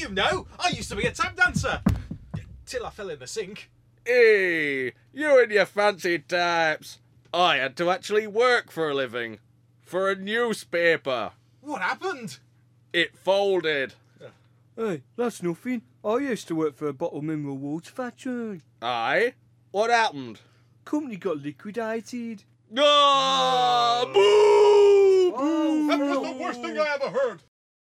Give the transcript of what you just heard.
you know? I used to be a tap dancer. Till I fell in the sink. Hey, you and your fancy taps. I had to actually work for a living. For a newspaper. What happened? It folded. Hey, that's nothing. I used to work for a bottled mineral water factory. Aye? What happened? Company got liquidated. Ah, boo! That was the worst thing I ever heard.